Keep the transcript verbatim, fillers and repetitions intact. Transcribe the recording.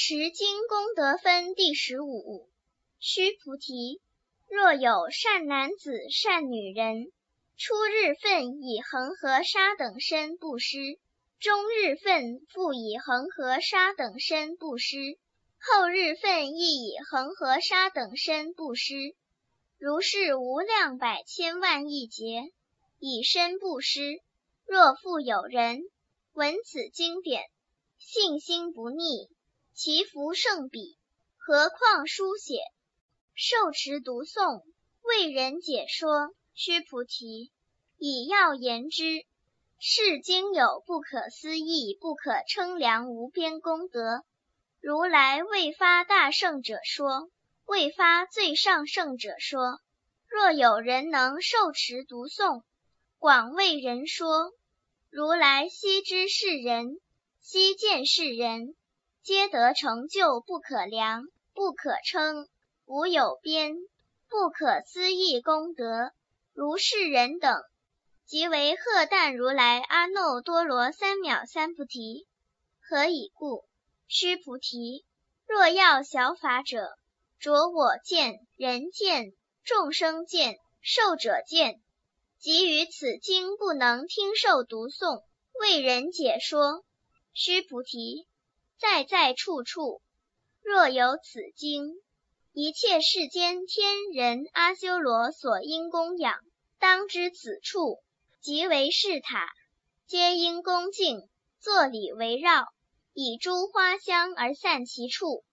持经功德分第十五。须菩提，若有善男子善女人，初日分以恒河沙等身布施，中日分复以恒河沙等身布施，后日分亦以恒河沙等身布施，如是无量百千万亿劫，以身布施。若复有人闻此经典，信心不逆，其福胜彼，何况书写，受持读诵，为人解说。须菩提，以要言之，是经有不可思议不可称量无边功德。如来未发大圣者说，未发最上圣者说，若有人能受持读诵，广为人说，如来悉知是人，悉见是人，皆得成就不可量不可称，无有边，不可思议功德。如是人等，即为荷担如来阿耨多罗三藐三菩提。何以故？须菩提，若要小法者，着我见、人见、众生见、寿者见，即于此经不能听受读诵，为人解说。须菩提，在在处处，若有此经，一切世间天人阿修罗所应供养，当知此处即为是塔，皆应恭敬，作礼围绕，以诸花香而散其处。